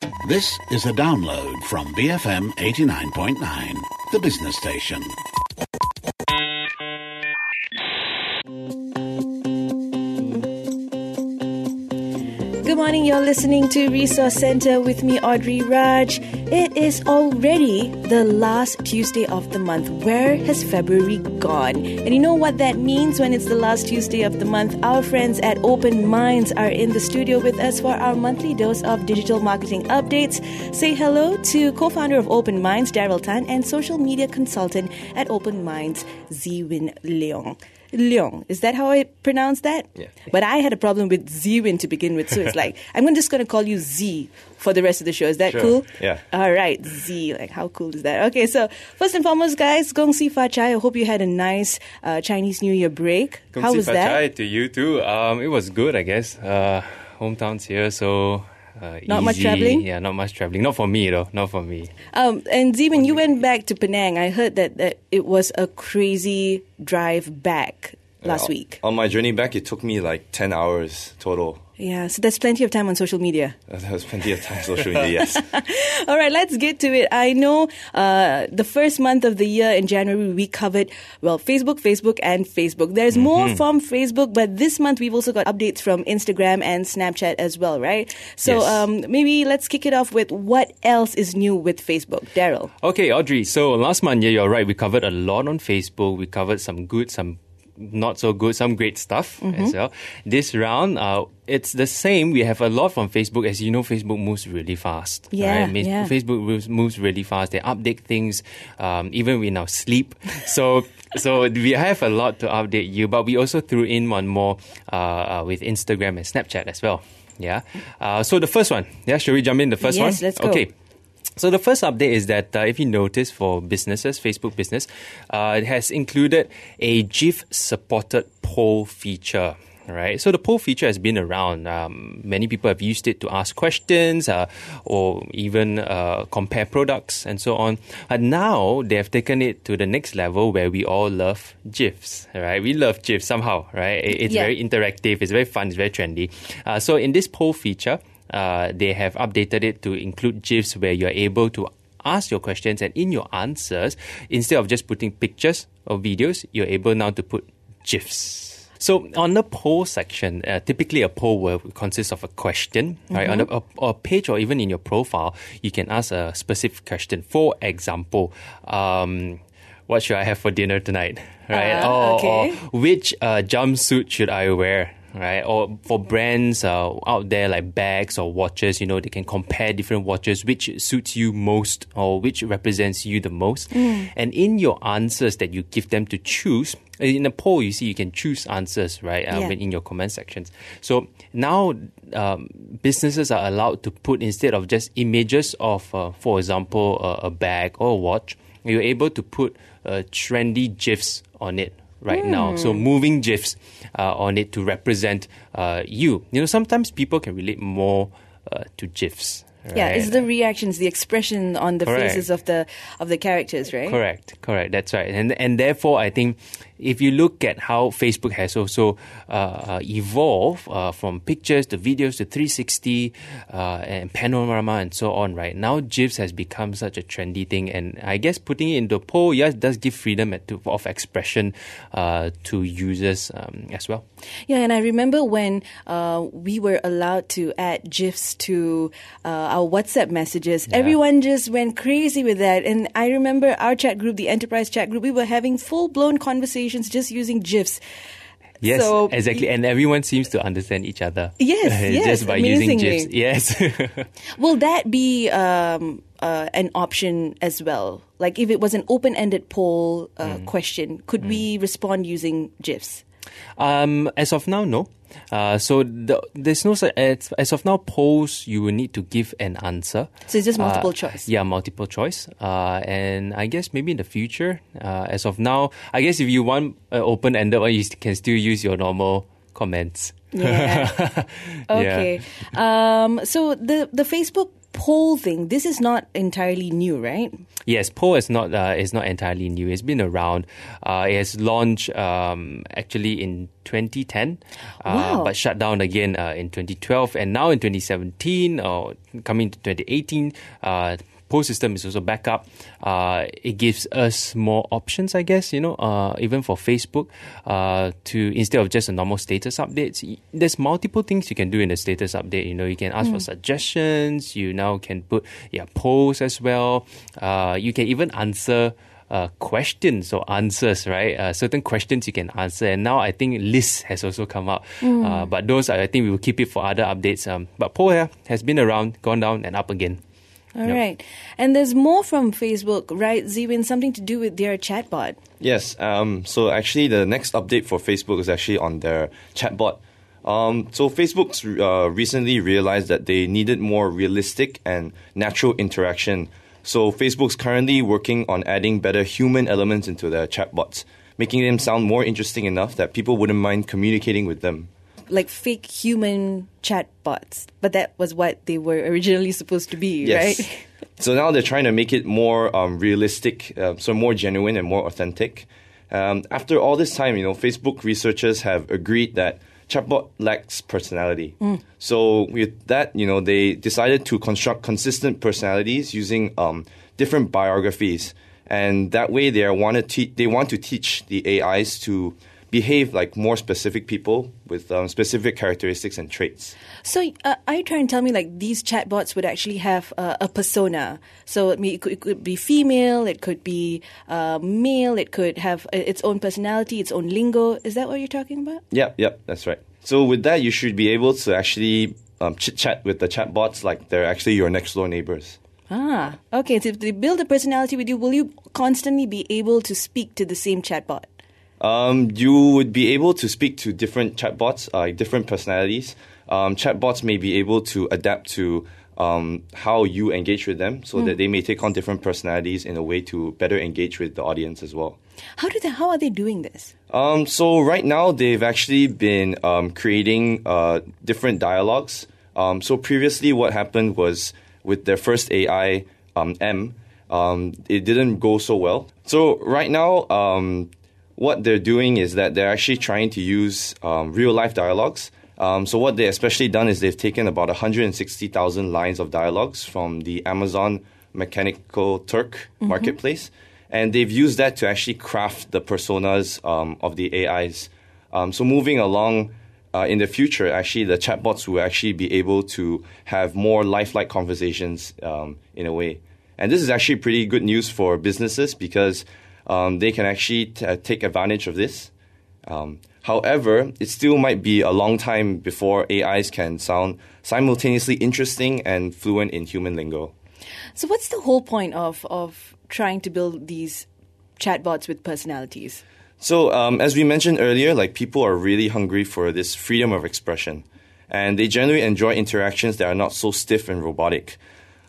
This is a download from BFM 89.9, the business station. Good morning, you're listening to Resource Center with me, Audrey Raj. It is already the last Tuesday of the month. Where has February gone? And you know what that means when it's the last Tuesday of the month? Our friends at Open Minds are in the studio with us for our monthly dose of digital marketing updates. Say hello to co-founder of Open Minds, Daryl Tan, and social media consultant at Open Minds, Ziwin Leong. Leong, is that how I pronounce that? Yeah. But I had a problem with Ziwin to begin with, so it's like, I'm just going to call you Z for the rest of the show. Is that Sure. cool? Yeah. All right, Z. Like, how cool is that? Okay, so first and foremost, guys, Gong Si Fa Chai. I hope you had a nice Chinese New Year break. How was that? Chai to you too. It was good, I guess. Hometown's here, so Not much easy. travelling? Yeah, not much travelling. Not for me, though. Not for me. And Z, when you went back to Penang, I heard that it was a crazy drive back last week. On my journey back, it took me like 10 hours total. Yeah, so there's plenty of time on social media. There was plenty of time on social media, yes. All right, let's get to it. I know the first month of the year in January, we covered, Facebook, and Facebook. There's more from Facebook, but this month we've also got updates from Instagram and Snapchat as well, right? So Yes. maybe let's kick it off with what else is new with Facebook. Daryl. Okay, Audrey. So last month, yeah, you're right. We covered a lot on Facebook. We covered some good, some not so good, some great stuff as well. This round, it's the same. We have a lot from Facebook. As you know, Facebook moves really fast. Yeah, right? yeah. Facebook moves really fast. They update things even in our sleep. So we have a lot to update you, but we also threw in one more with Instagram and Snapchat as well. Yeah. So the first one. Yeah, shall we jump in the first one? Yes, let's go. Okay. So the first update is that if you notice for businesses, Facebook business, it has included a GIF supported poll feature. Right, so the poll feature has been around. Many people have used it to ask questions or even compare products and so on. And now they have taken it to the next level where we all love GIFs. Right, we love GIFs somehow. Right, it's very interactive. It's very fun. It's very trendy. So in this poll feature, they have updated it to include GIFs where you're able to ask your questions, and in your answers, instead of just putting pictures or videos, you're able now to put GIFs. So on the poll section, typically a poll will consist of a question, right? On a page or even in your profile, you can ask a specific question. For example, what should I have for dinner tonight? Right? Or which jumpsuit should I wear? Right, or for brands out there like bags or watches, you know, they can compare different watches, which suits you most or which represents you the most. And in your answers that you give them to choose, in a poll, you see you can choose answers, right, in your comment sections. So now businesses are allowed to put, instead of just images of, for example, a bag or a watch, you're able to put trendy GIFs on it. Right now, so moving GIFs on it to represent you. You know, sometimes people can relate more to GIFs. Right? Yeah, it's the reactions, the expression on the faces of the characters, right? Correct. That's right. And therefore, I think if you look at how Facebook has also evolved from pictures to videos to 360 and panorama and so on, right? Now GIFs has become such a trendy thing, and I guess putting it into a poll, yes, does give freedom of expression to users as well. Yeah, and I remember when we were allowed to add GIFs to our WhatsApp messages, everyone just went crazy with that. And I remember our chat group, the enterprise chat group, we were having full-blown conversations just using GIFs. Yes, so, exactly. And everyone seems to understand each other. Yes, just by using GIFs. Yes. Will that be an option as well? Like if it was an open-ended poll question, could we respond using GIFs? As of now, no. So there's no, as of now, polls, you will need to give an answer. So it's just multiple choice? Yeah, multiple choice. And I guess maybe in the future, as of now, I guess if you want open-ended one, you can still use your normal comments. Yeah. Okay. So the Facebook poll thing, this is not entirely new, right? Yes, poll is not entirely new. It's been around. It has launched actually in 2010, Wow. but shut down again in 2012, and now in 2017 or coming to 2018. Poll system is also back up. It gives us more options, I guess, even for Facebook, to instead of just a normal status updates, there's multiple things you can do in the status update. You can ask for suggestions. You now can put polls as well. You can even answer questions or answers, right? Certain questions you can answer. And now I think lists has also come out. But those, I think we will keep it for other updates. But poll has been around, gone down and up again. All right. And there's more from Facebook, right, Ziwin? Something to do with their chatbot. Yes. So actually, the next update for Facebook is actually on their chatbot. So Facebook's recently realized that they needed more realistic and natural interaction. So Facebook's currently working on adding better human elements into their chatbots, making them sound more interesting enough that people wouldn't mind communicating with them. Like fake human chatbots, but that was what they were originally supposed to be, Yes. right? So now they're trying to make it more realistic, so more genuine and more authentic. After all this time, Facebook researchers have agreed that chatbot lacks personality. So with that, they decided to construct consistent personalities using different biographies, and that way they want to teach the AIs to behave like more specific people with specific characteristics and traits. So are you trying to tell me like these chatbots would actually have a persona? So it could be female, it could be male, it could have its own personality, its own lingo. Is that what you're talking about? Yep, that's right. So with that, you should be able to actually chit-chat with the chatbots like they're actually your next-door neighbors. Ah, okay. So if they build a personality with you, will you constantly be able to speak to the same chatbot? You would be able to speak to different chatbots, different personalities. Chatbots may be able to adapt to how you engage with them, so that they may take on different personalities in a way to better engage with the audience as well. How are they doing this? So right now they've actually been creating different dialogues. So previously what happened was with their first AI, M, it didn't go so well. So right now, what they're doing is that they're actually trying to use real-life dialogues. So what they especially done is they've taken about 160,000 lines of dialogues from the Amazon Mechanical Turk marketplace, and they've used that to actually craft the personas of the AIs. So moving along in the future, actually, the chatbots will actually be able to have more lifelike conversations in a way. And this is actually pretty good news for businesses because they can actually take advantage of this. However, it still might be a long time before AIs can sound simultaneously interesting and fluent in human lingo. So what's the whole point of trying to build these chatbots with personalities? So as we mentioned earlier, like people are really hungry for this freedom of expression, and they generally enjoy interactions that are not so stiff and robotic.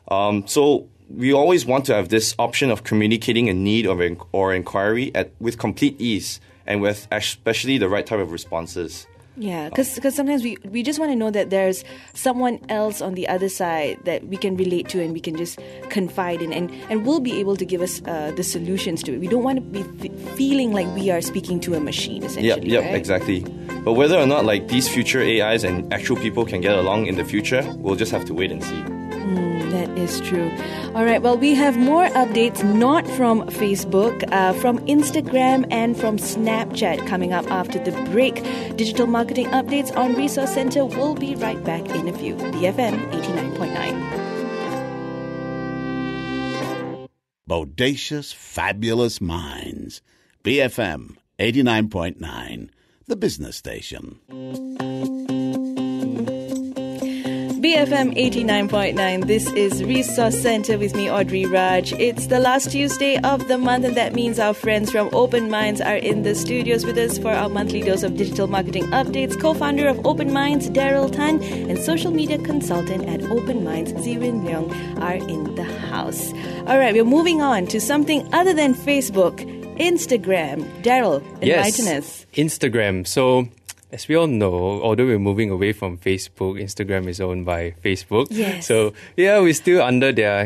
So we always want to have this option of communicating a need or inquiry with complete ease and with especially the right type of responses. Yeah, because sometimes we just want to know that there's someone else on the other side that we can relate to and we can just confide in and will be able to give us the solutions to it. We don't want to be feeling like we are speaking to a machine, essentially. Yep, right? exactly. But whether or not like these future AIs and actual people can get along in the future, we'll just have to wait and see. That is true. All right, well, we have more updates not from Facebook, from Instagram and from Snapchat coming up after the break. Digital marketing updates on Resource Center. We'll be right back in a few. BFM 89.9. Bodacious, fabulous minds. BFM 89.9, the business station. BFM 89.9, this is Resource Center with me, Audrey Raj. It's the last Tuesday of the month, and that means our friends from Open Minds are in the studios with us for our monthly dose of digital marketing updates. Co-founder of Open Minds, Daryl Tan, and social media consultant at Open Minds, Ziwin Leong, are in the house. All right, we're moving on to something other than Facebook, Instagram. Daryl, enlighten us. Instagram. So as we all know, although we're moving away from Facebook, Instagram is owned by Facebook. Yes. So yeah, we're still under their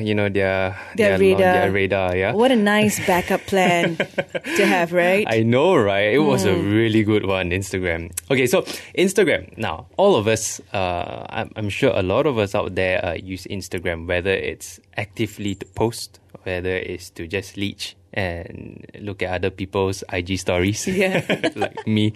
radar. Yeah. What a nice backup plan to have, right? I know, right? It was a really good one, Instagram. Okay, so Instagram. Now, all of us, I'm sure a lot of us out there use Instagram, whether it's actively to post, whether it's to just leech and look at other people's IG stories, like me.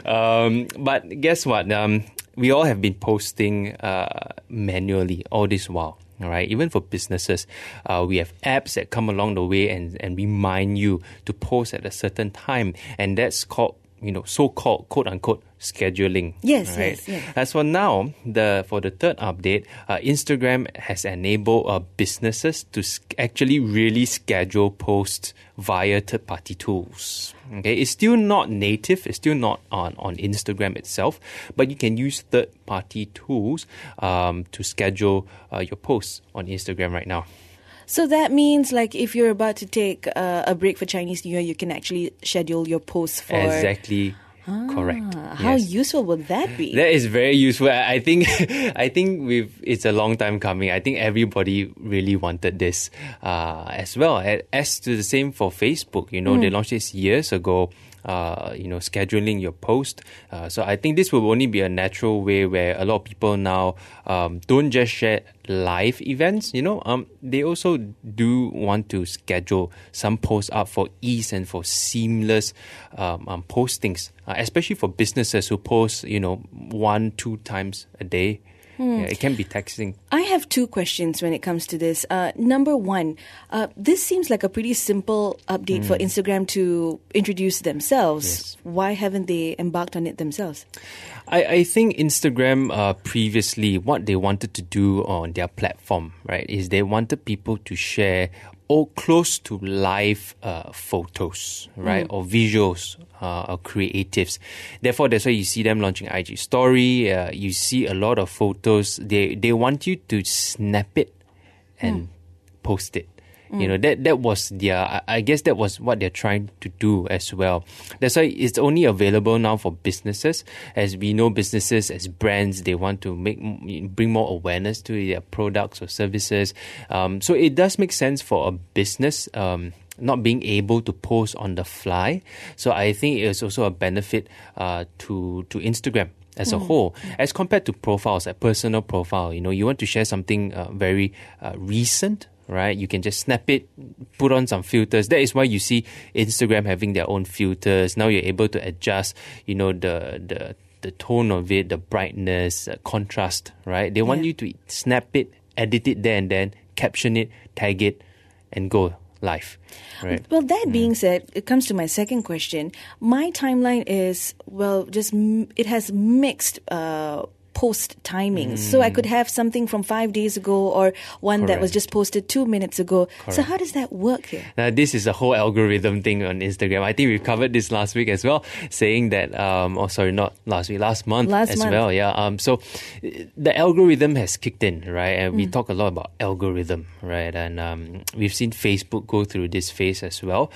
But guess what? We all have been posting manually all this while. All right, even for businesses, we have apps that come along the way and remind you to post at a certain time, and that's called, so-called quote unquote scheduling. Yes, right? yes. As for now, for the third update, Instagram has enabled businesses to actually really schedule posts via third-party tools. Okay, it's still not native, it's still not on Instagram itself, but you can use third-party tools to schedule your posts on Instagram right now. So that means, like, if you're about to take a break for Chinese New Year, you can actually schedule your posts for... Exactly. Correct. How useful would that be? That is very useful. I think it's a long time coming. I think everybody really wanted this as well. As to the same for Facebook, they launched this years ago. Scheduling your post. So I think this will only be a natural way where a lot of people now don't just share live events. They also do want to schedule some posts up for ease and for seamless postings, especially for businesses who post 1-2 times a day. Yeah, it can be taxing. I have two questions when it comes to this. Number one, this seems like a pretty simple update for Instagram to introduce themselves. Yes. Why haven't they embarked on it themselves? I think Instagram previously, what they wanted to do on their platform, right, is they wanted people to share close to live photos, right, or visuals, or creatives. Therefore, that's why you see them launching IG Story. You see a lot of photos. They want you to snap it and post it. That was I guess that was what they're trying to do as well. That's why it's only available now for businesses. As we know, businesses as brands, they want to bring more awareness to their products or services. So it does make sense for a business not being able to post on the fly. So I think it's also a benefit to Instagram as a whole, as compared to profiles, like personal profile. You want to share something very recent, right? You can just snap it, put on some filters. That is why you see Instagram having their own filters. Now you're able to adjust, the tone of it, the brightness, contrast, right? They want you to snap it, edit it there and then, caption it, tag it, and go live, right? Well, that being said, it comes to my second question. My timeline is, it has mixed post timings. So I could have something from 5 days ago or one that was just posted 2 minutes ago. Correct. So how does that work here? Now, this is a whole algorithm thing on Instagram. I think we covered this last week as well, saying that, not last week, last month as well. Yeah. So the algorithm has kicked in, right? And we talk a lot about algorithm, right? And we've seen Facebook go through this phase as well.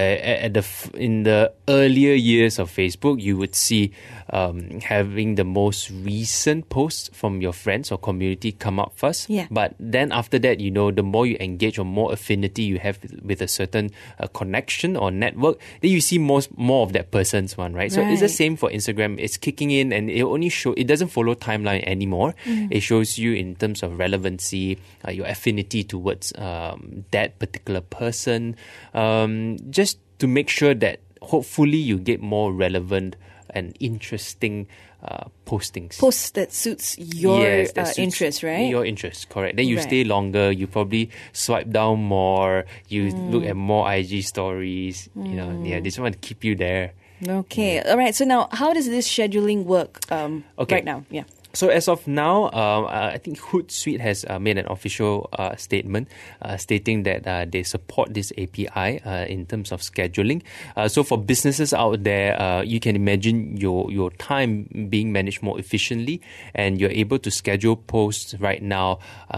In the earlier years of Facebook, you would see having the most recent posts from your friends or community come up first. Yeah. But then after that, the more you engage or more affinity you have with a certain connection or network, then you see more of that person's one, right? So it's the same for Instagram. It's kicking in and it doesn't follow timeline anymore. It shows you in terms of relevancy, your affinity towards that particular person, just to make sure that hopefully you get more relevant and interesting postings. Posts that suits your interest, right? Your interest, correct. Then you stay longer, you probably swipe down more, you look at more IG stories, this one to keep you there. Okay. All right. So now, how does this scheduling work right now? Yeah. So as of now, I think Hootsuite has made an official statement stating that they support this API in terms of scheduling. So for businesses out there, you can imagine your time being managed more efficiently, and you're able to schedule posts right now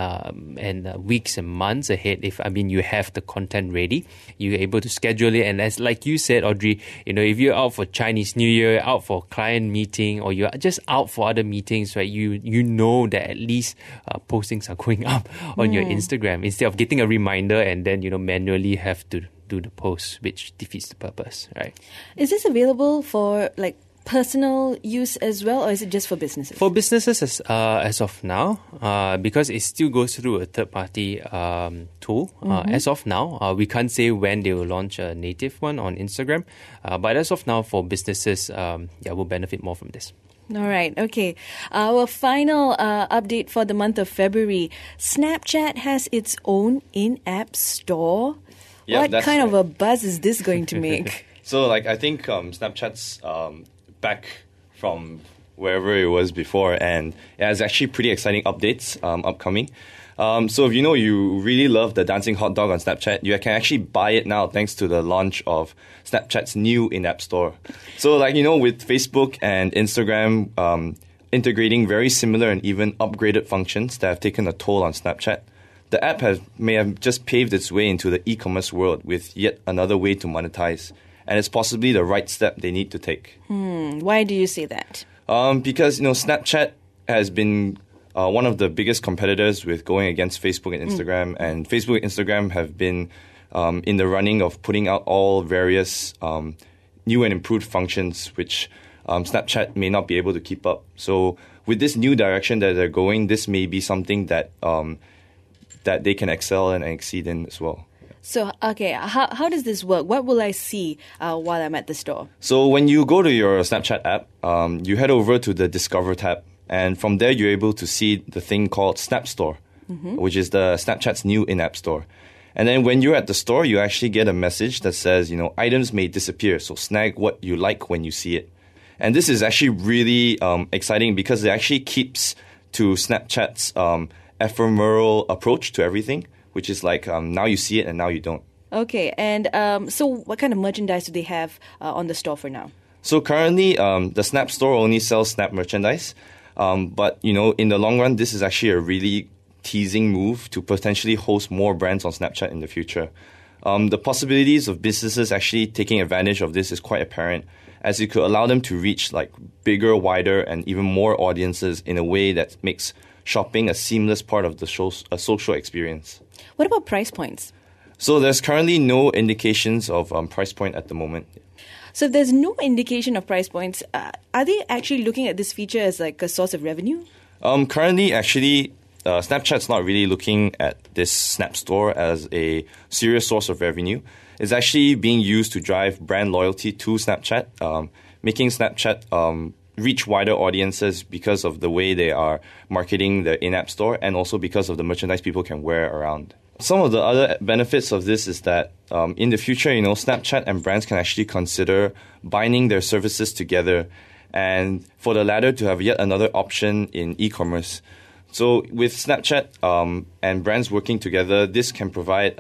and weeks and months ahead. If you have the content ready, you're able to schedule it. And as like you said, Audrey, if you're out for Chinese New Year, out for client meeting, or you're just out for other meetings, right? You know that at least postings are going up on your Instagram instead of getting a reminder and then manually have to do the post, which defeats the purpose, right? Is this available for like personal use as well, or is it just for businesses? For businesses as of now, because it still goes through a third-party tool. As of now, we can't say when they will launch a native one on Instagram. But as of now, for businesses, we'll benefit more from this. All right. Okay. Our final update for the month of February. Snapchat has its own in-app store. Yeah, what kind of a buzz is this going to make? So, I think Snapchat's back from wherever it was before, and it has actually pretty exciting updates upcoming. So if you really love the dancing hot dog on Snapchat, you can actually buy it now thanks to the launch of Snapchat's new in-app store. So with Facebook and Instagram integrating very similar and even upgraded functions that have taken a toll on Snapchat, the app may have just paved its way into the e-commerce world with yet another way to monetize. And it's possibly the right step they need to take. Why do you say that? Because Snapchat has been one of the biggest competitors with going against Facebook and Instagram, and Facebook and Instagram have been in the running of putting out all various new and improved functions, which Snapchat may not be able to keep up. So with this new direction that they're going, this may be something that that they can excel and exceed in as well. So, okay, how does this work? What will I see while I'm at the store? So when you go to your Snapchat app, you head over to the Discover tab. And from there, you're able to see the thing called Snap Store, which is the Snapchat's new in-app store. And then when you're at the store, you actually get a message that says, items may disappear, so snag what you like when you see it. And this is actually really exciting because it actually keeps to Snapchat's ephemeral approach to everything, which is now you see it and now you don't. Okay, and so what kind of merchandise do they have on the store for now? So currently, the Snap Store only sells Snap merchandise. But, in the long run, this is actually a really teasing move to potentially host more brands on Snapchat in the future. The possibilities of businesses actually taking advantage of this is quite apparent, as it could allow them to reach bigger, wider, and even more audiences in a way that makes shopping a seamless part of the social experience. What about price points? So there's currently no indications of price point at the moment. So if there's no indication of price points, are they actually looking at this feature as a source of revenue? Currently, actually, Snapchat's not really looking at this Snap Store as a serious source of revenue. It's actually being used to drive brand loyalty to Snapchat, making Snapchat reach wider audiences because of the way they are marketing the in-app store and also because of the merchandise people can wear around. Some of the other benefits of this is that in the future, Snapchat and brands can actually consider binding their services together and for the latter to have yet another option in e-commerce. So with Snapchat and brands working together, this can provide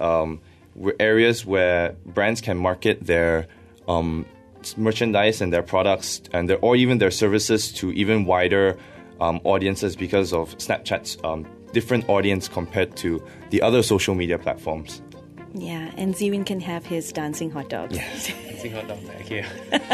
areas where brands can market their merchandise and their products or even their services to even wider audiences because of Snapchat's different audience compared to the other social media platforms. Yeah, and Ziwin can have his dancing hot dogs. Yeah, dancing hot dog back here.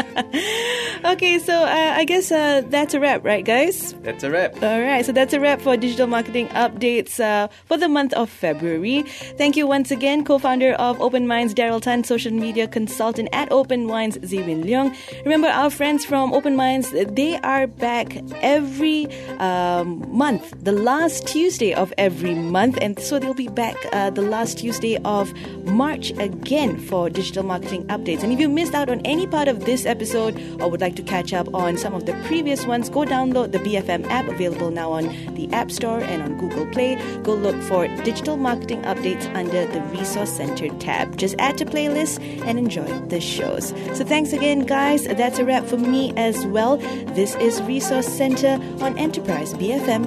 Okay, so I guess that's a wrap, right, guys? That's a wrap. All right, so that's a wrap for digital marketing updates for the month of February. Thank you once again, co-founder of Open Minds, Daryl Tan, social media consultant at Open Minds, Ziwin Leong. Remember, our friends from Open Minds, they are back every month, the last Tuesday of every month, and so they'll be back the last Tuesday of March again for digital marketing updates. And if you missed out on any part of this episode, episode or would like to catch up on some of the previous ones, go download the BFM app, available now on the App Store and on Google Play. Go look for digital marketing updates under the Resource Center tab. Just add to playlist and enjoy the shows. So thanks again, guys. That's a wrap for me as well. This is Resource Center on Enterprise BFM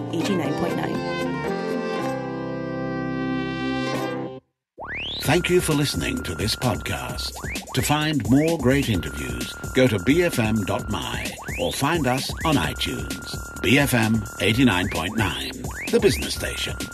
89.9. Thank you for listening to this podcast. To find more great interviews, go to bfm.my or find us on iTunes. BFM 89.9, the business station.